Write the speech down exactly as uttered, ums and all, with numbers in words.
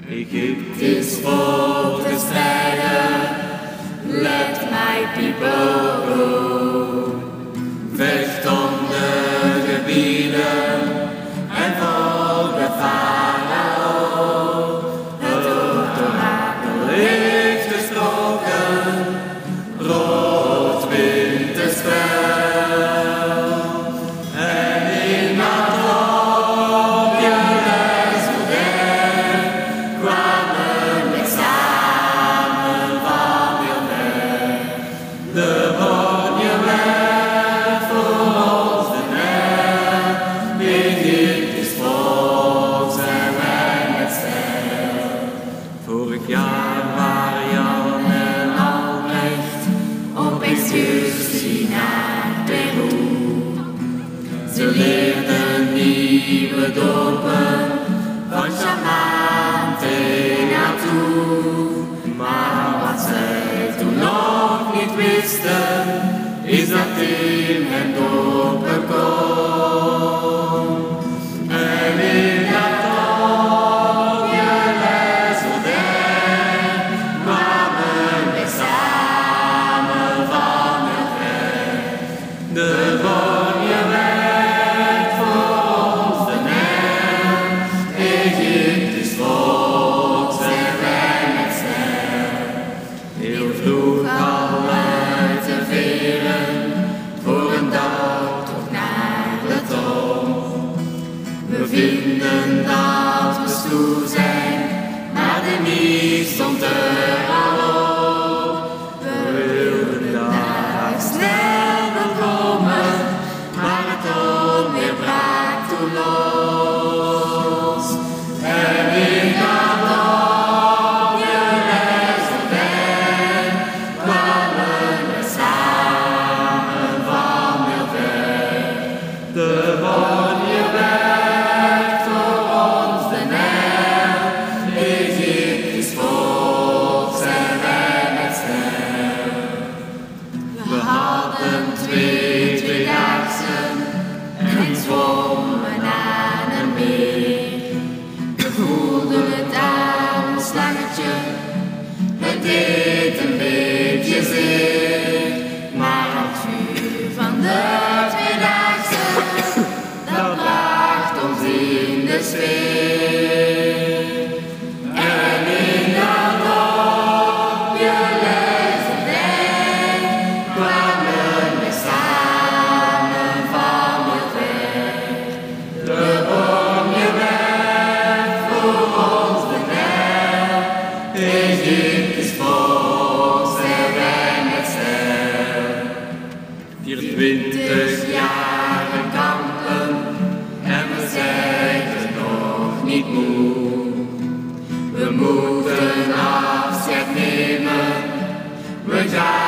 Egyptisch volk te strijden, let my people go. Vecht om de gebieden en volg de farao. Het orakel heeft gesproken, rood wint het spel. En in dat hoopje Lesbodem kwamen we samen van heel ver. De bonje werd voor ons de Nijl, Egyptisch volk zijn wij met stijl. Vorig jaar waren Jan en Albrecht op excursie naar Peru. Ze leerden nieuwe dopen van shamaan naartoe. Maar wat zij toen nog niet wisten, is dat in hen dopen kon. En in dat dorpje Lesbodem kwamen we samen van heel ver. De bonje werd voor ons de Nijl, Egyptisch volk zijn wij met stijl. Heel vroeg al uit de veren, voor een dagtocht naar de top. We vinden dat we stoer zijn, maar de mies stond er al op. We wilden daar snel wel komen, maar het onweer brak toen los. En in dat dorpje Lesbodem kwamen we samen van heel ver. De bonje werd voor ons de Nijl, Egyptisch volk zijn wij met stijl. We hadden twee tweedaagsen en zwommen aan een meer. We voelden het aan een slangetje, het deed een beetje zeer. Maar het vuur van de tweedaagse, dat bracht ons in de sfeer. En in dat dorpje Lesbodem kwamen we samen van heel ver. De bonje werd voor ons de Nijl, Egyptisch volk zijn wij met stijl. Vierentwintig jaren kampen en we zijn er nog niet moe. We moeten afscheid nemen, we gaan